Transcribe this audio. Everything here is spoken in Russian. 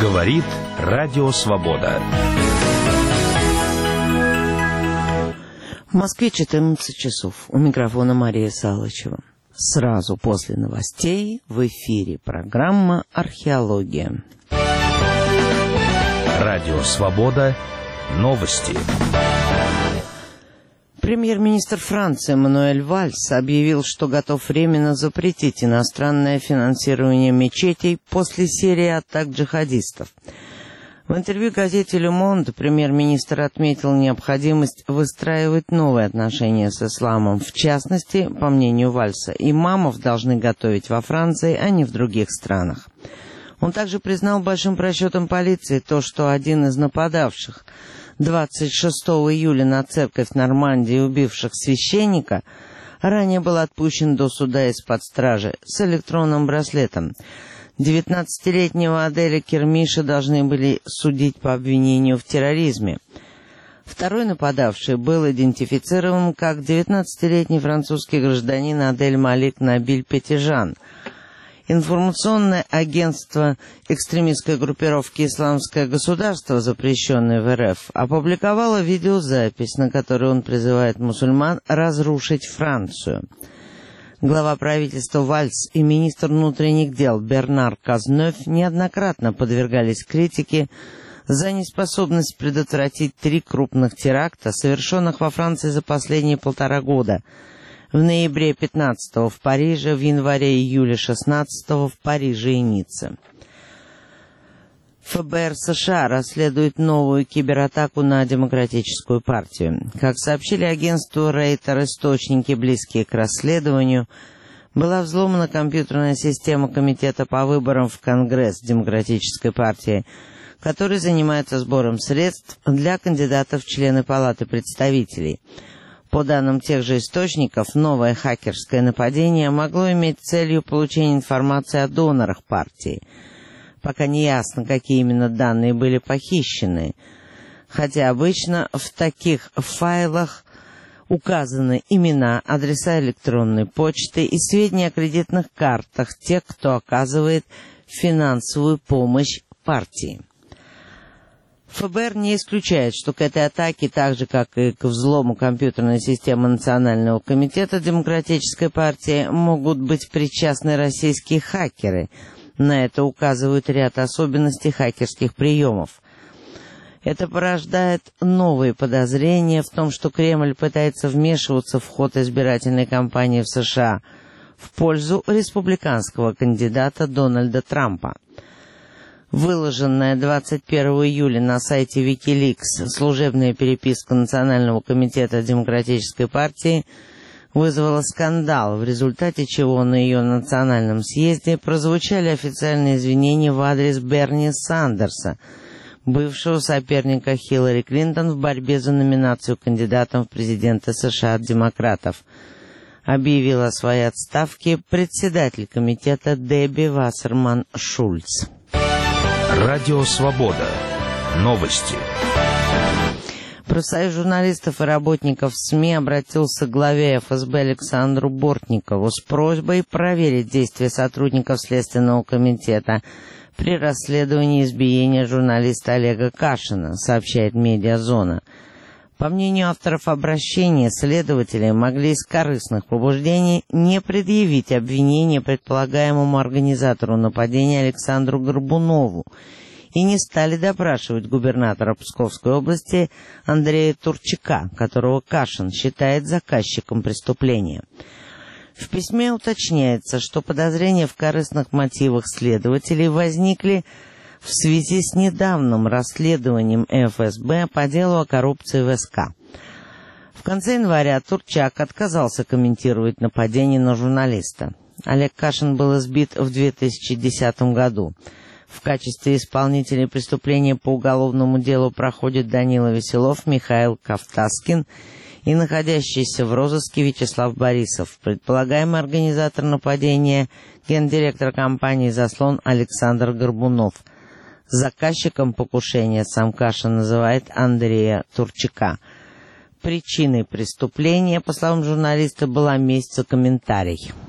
Говорит Радио Свобода. В Москве 14 часов. У микрофона Мария Салычева. Сразу после новостей в эфире программа «Археология». Радио Свобода. Новости. Премьер-министр Франции Мануэль Вальс объявил, что готов временно запретить иностранное финансирование мечетей после серии атак джихадистов. В интервью газете «Ле Монд» премьер-министр отметил необходимость выстраивать новые отношения с исламом. В частности, по мнению Вальса, имамов должны готовить во Франции, а не в других странах. Он также признал большим просчетом полиции то, что один из нападавших 26 июля на церковь в Нормандии, убивших священника, ранее был отпущен до суда из-под стражи с электронным браслетом. 19-летнего Аделя Кермиша должны были судить по обвинению в терроризме. Второй нападавший был идентифицирован как 19-летний французский гражданин Адель Малик Набиль Петижан. Информационное агентство экстремистской группировки «Исламское государство», запрещенное в РФ, опубликовало видеозапись, на которой он призывает мусульман разрушить Францию. Глава правительства Вальс и министр внутренних дел Бернар Казнёв неоднократно подвергались критике за неспособность предотвратить 3 крупных теракта, совершенных во Франции за последние 1,5 года. В ноябре 15-го в Париже, в январе-июле 16-го в Париже и Ницце. ФБР США расследует новую кибератаку на Демократическую партию. Как сообщили агентству Рейтер источники, близкие к расследованию, была взломана компьютерная система Комитета по выборам в Конгресс Демократической партии, который занимается сбором средств для кандидатов в члены Палаты представителей. По данным тех же источников, новое хакерское нападение могло иметь целью получения информации о донорах партии. Пока не ясно, какие именно данные были похищены, хотя обычно в таких файлах указаны имена, адреса электронной почты и сведения о кредитных картах тех, кто оказывает финансовую помощь партии. ФБР не исключает, что к этой атаке, так же как и к взлому компьютерной системы Национального комитета Демократической партии, могут быть причастны российские хакеры. На это указывают ряд особенностей хакерских приемов. Это порождает новые подозрения в том, что Кремль пытается вмешиваться в ход избирательной кампании в США в пользу республиканского кандидата Дональда Трампа. Выложенная 21 июля на сайте Wikileaks служебная переписка Национального комитета Демократической партии вызвала скандал, в результате чего на ее национальном съезде прозвучали официальные извинения в адрес Берни Сандерса, бывшего соперника Хиллари Клинтон в борьбе за номинацию кандидатом в президенты США от демократов. Объявила о своей отставке председатель комитета Дебби Вассерман Шульц. Радио Свобода. Новости. Профсоюз журналистов и работников СМИ обратился к главе ФСБ Александру Бортникову с просьбой проверить действия сотрудников Следственного комитета при расследовании избиения журналиста Олега Кашина, сообщает «Медиазона». По мнению авторов обращения, следователи могли из корыстных побуждений не предъявить обвинение предполагаемому организатору нападения Александру Горбунову и не стали допрашивать губернатора Псковской области Андрея Турчака, которого Кашин считает заказчиком преступления. В письме уточняется, что подозрения в корыстных мотивах следователей возникли в связи с недавним расследованием ФСБ по делу о коррупции в СК. В конце января Турчак отказался комментировать нападение на журналиста. Олег Кашин был избит в 2010 году. В качестве исполнителей преступления по уголовному делу проходят Данила Веселов, Михаил Кавтаскин и находящийся в розыске Вячеслав Борисов. Предполагаемый организатор нападения — гендиректор компании «Заслон» Александр Горбунов. Заказчиком покушения сам Кашин называет Андрея Турчака. Причиной преступления, по словам журналиста, была месть за комментарий.